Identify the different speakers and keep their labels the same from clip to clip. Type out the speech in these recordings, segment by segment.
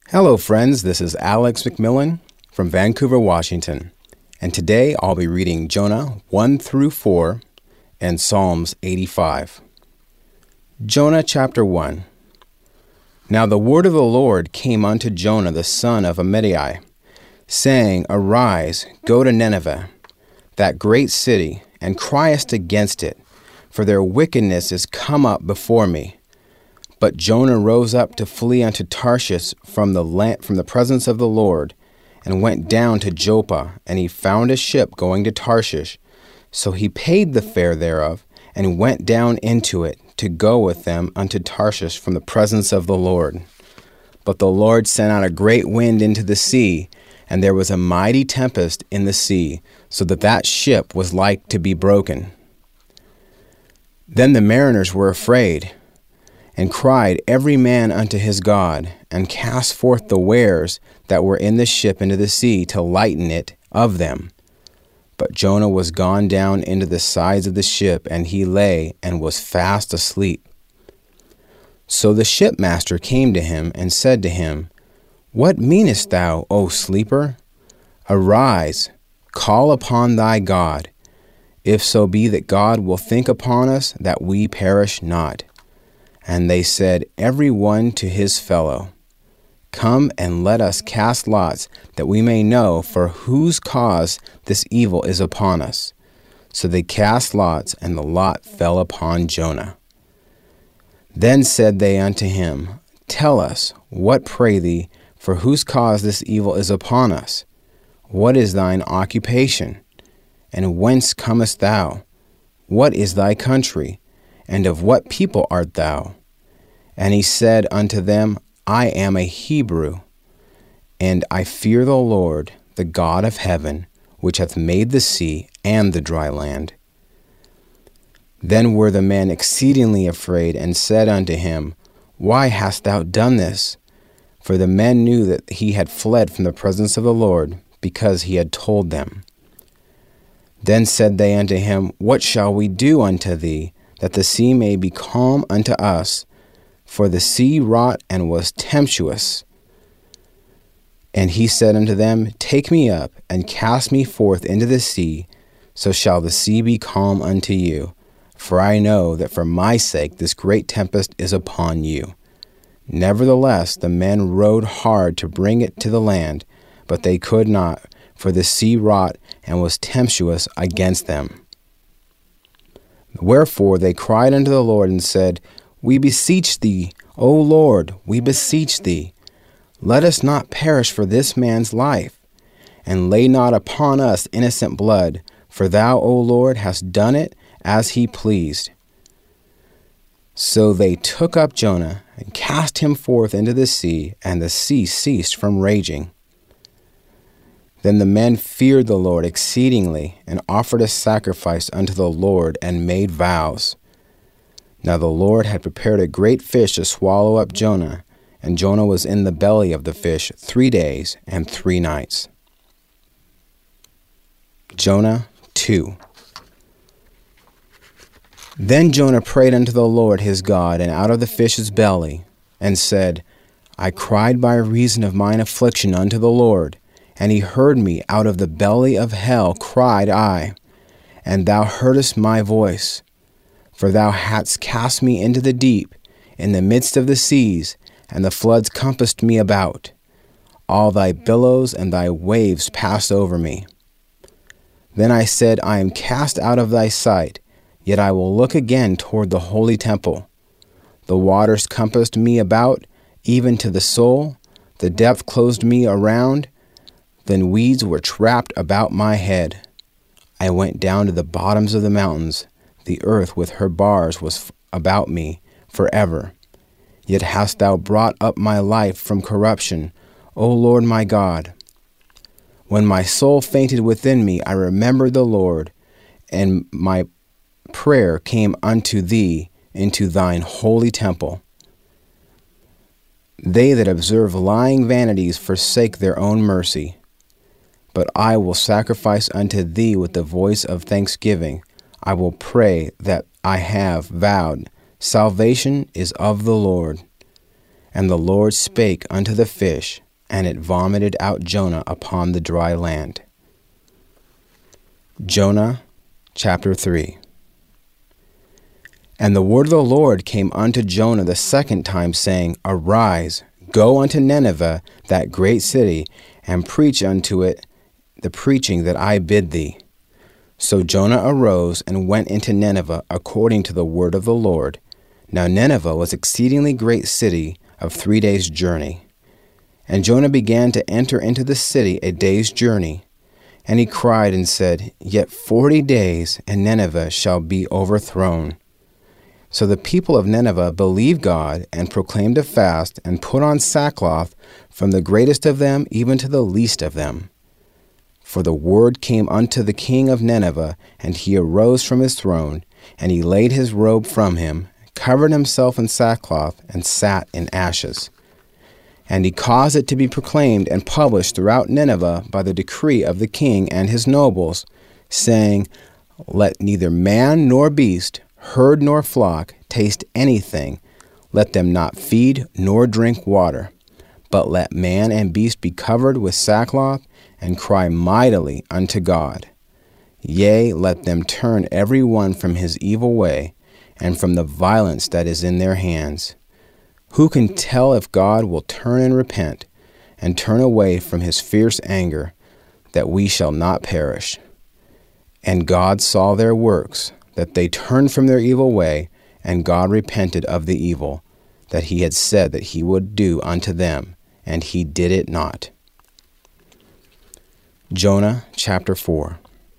Speaker 1: Hello, friends. This is Alex McMillan from Vancouver, Washington. And today I'll be reading Jonah 1 through 4 and Psalms 85. Jonah chapter 1. Now the word of the Lord came unto Jonah the son of Amittai, saying, Arise, go to Nineveh, that great city, and criest against it, for their wickedness is come up before me. But Jonah rose up to flee unto Tarshish from the presence of the Lord, and went down to Joppa, and he found a ship going to Tarshish. So he paid the fare thereof, and went down into it, to go with them unto Tarshish from the presence of the Lord. But the Lord sent out a great wind into the sea, and there was a mighty tempest in the sea, so that ship was like to be broken. Then the mariners were afraid, and cried every man unto his God, and cast forth the wares that were in the ship into the sea to lighten it of them. But Jonah was gone down into the sides of the ship, and he lay and was fast asleep. So the shipmaster came to him and said to him, What meanest thou, O sleeper? Arise, call upon thy God, if so be that God will think upon us that we perish not. And they said, every one to his fellow, Come and let us cast lots, that we may know for whose cause this evil is upon us. So they cast lots, and the lot fell upon Jonah. Then said they unto him, Tell us, what pray thee, for whose cause this evil is upon us? What is thine occupation? And whence comest thou? What is thy country? And of what people art thou? And he said unto them, I am a Hebrew, and I fear the Lord, the God of heaven, which hath made the sea and the dry land. Then were the men exceedingly afraid, and said unto him, Why hast thou done this? For the men knew that he had fled from the presence of the Lord, because he had told them. Then said they unto him, What shall we do unto thee, that the sea may be calm unto us? For the sea wrought and was tempestuous. And he said unto them, Take me up, and cast me forth into the sea, so shall the sea be calm unto you. For I know that for my sake this great tempest is upon you. Nevertheless the men rowed hard to bring it to the land, but they could not, for the sea wrought and was tempestuous against them. Wherefore they cried unto the Lord and said, We beseech thee, O Lord, we beseech thee, let us not perish for this man's life, and lay not upon us innocent blood, for thou, O Lord, hast done it as he pleased. So they took up Jonah, and cast him forth into the sea, and the sea ceased from raging. Then the men feared the Lord exceedingly, and offered a sacrifice unto the Lord, and made vows. Now the Lord had prepared a great fish to swallow up Jonah, and Jonah was in the belly of the fish 3 days and 3 nights. Jonah 2. Then Jonah prayed unto the Lord his God, and out of the fish's belly, and said, I cried by reason of mine affliction unto the Lord, and he heard me. Out of the belly of hell cried I, and thou heardest my voice. For thou hadst cast me into the deep, in the midst of the seas, and the floods compassed me about. All thy billows and thy waves passed over me. Then I said, I am cast out of thy sight, yet I will look again toward the holy temple. The waters compassed me about, even to the soul. The depth closed me around. Then weeds were trapped about my head. I went down to the bottoms of the mountains. The earth with her bars was about me forever. Yet hast thou brought up my life from corruption, O Lord my God. When my soul fainted within me, I remembered the Lord, and my prayer came unto thee into thine holy temple. They that observe lying vanities forsake their own mercy. But I will sacrifice unto thee with the voice of thanksgiving. I will pray that I have vowed. Salvation is of the Lord. And the Lord spake unto the fish, and it vomited out Jonah upon the dry land. Jonah chapter 3. And the word of the Lord came unto Jonah the second time, saying, Arise, go unto Nineveh, that great city, and preach unto it the preaching that I bid thee. So Jonah arose and went into Nineveh according to the word of the Lord. Now Nineveh was exceedingly great city of 3 days' journey. And Jonah began to enter into the city a day's journey. And he cried and said, Yet 40 days, and Nineveh shall be overthrown. So the people of Nineveh believed God, and proclaimed a fast, and put on sackcloth, from the greatest of them even to the least of them. For the word came unto the king of Nineveh, and he arose from his throne, and he laid his robe from him, covered himself in sackcloth, and sat in ashes. And he caused it to be proclaimed and published throughout Nineveh by the decree of the king and his nobles, saying, Let neither man nor beast, herd nor flock, taste anything. Let them not feed nor drink water. But let man and beast be covered with sackcloth, and cry mightily unto God. Yea, let them turn every one from his evil way, and from the violence that is in their hands. Who can tell if God will turn and repent, and turn away from his fierce anger, that we shall not perish? And God saw their works, that they turned from their evil way, and God repented of the evil that he had said that he would do unto them, and he did it not. Jonah chapter 4.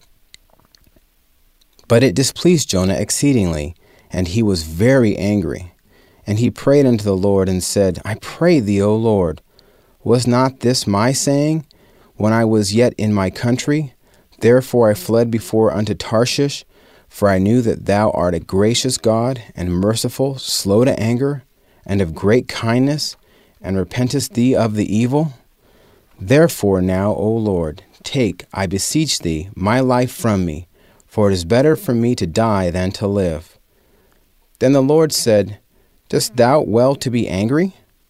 Speaker 1: But it displeased Jonah exceedingly, and he was very angry. And he prayed unto the Lord, and said, I pray thee, O Lord, was not this my saying, when I was yet in my country? Therefore I fled before unto Tarshish, for I knew that thou art a gracious God, and merciful, slow to anger, and of great kindness, and repentest thee of the evil. Therefore now, O Lord, take, I beseech thee, my life from me, for it is better for me to die than to live. Then the Lord said, Dost thou well to be angry?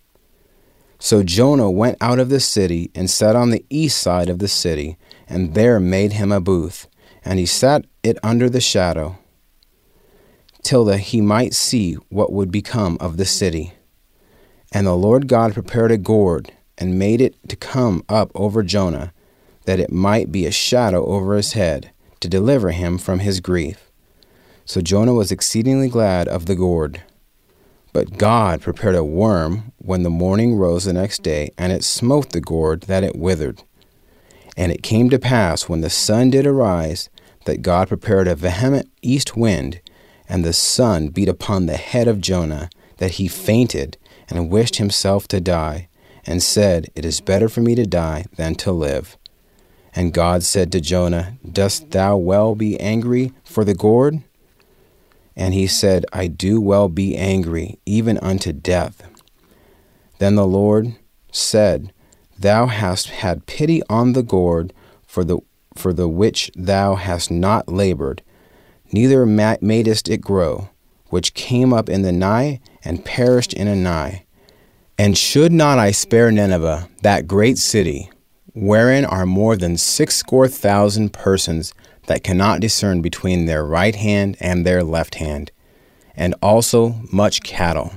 Speaker 1: So Jonah went out of the city, and sat on the east side of the city, and there made him a booth, and he sat it under the shadow, till that he might see what would become of the city. And the Lord God prepared a gourd, and made it to come up over Jonah, that it might be a shadow over his head, to deliver him from his grief. So Jonah was exceedingly glad of the gourd. But God prepared a worm when the morning rose the next day, and it smote the gourd, that it withered. And it came to pass, when the sun did arise, that God prepared a vehement east wind, and the sun beat upon the head of Jonah, that he fainted, and wished himself to die, and said, It is better for me to die than to live. And God said to Jonah, Dost thou well be angry for the gourd? And he said, I do well be angry, even unto death. Then the Lord said, Thou hast had pity on the gourd, for the which thou hast not labored, neither madest it grow, which came up in the nigh, and perished in a nigh. And should not I spare Nineveh, that great city, wherein are more than 60,000 persons that cannot discern between their right hand and their left hand, and also much cattle?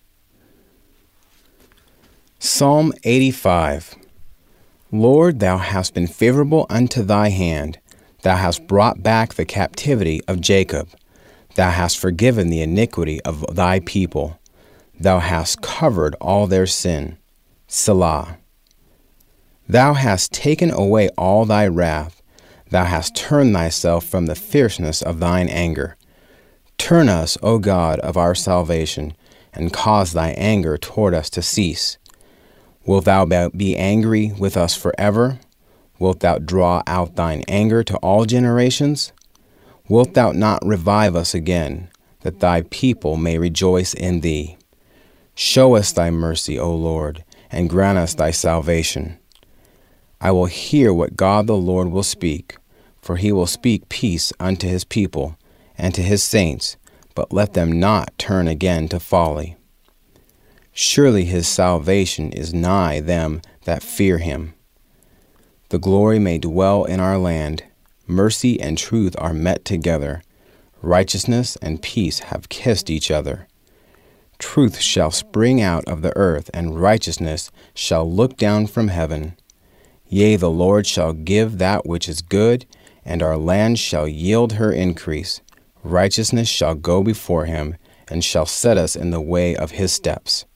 Speaker 1: Psalm 85. Lord, thou hast been favorable unto thy hand. Thou hast brought back the captivity of Jacob. Thou hast forgiven the iniquity of thy people. Thou hast covered all their sin. Selah. Thou hast taken away all thy wrath. Thou hast turned thyself from the fierceness of thine anger. Turn us, O God of our salvation, and cause thy anger toward us to cease. Wilt thou be angry with us forever? Wilt thou draw out thine anger to all generations? Wilt thou not revive us again, that thy people may rejoice in thee? Show us thy mercy, O Lord, and grant us thy salvation. I will hear what God the Lord will speak, for he will speak peace unto his people and to his saints, but let them not turn again to folly. Surely his salvation is nigh them that fear him. The glory may dwell in our land. Mercy and truth are met together. Righteousness and peace have kissed each other. Truth shall spring out of the earth, and righteousness shall look down from heaven. Yea, the Lord shall give that which is good, and our land shall yield her increase. Righteousness shall go before him, and shall set us in the way of his steps.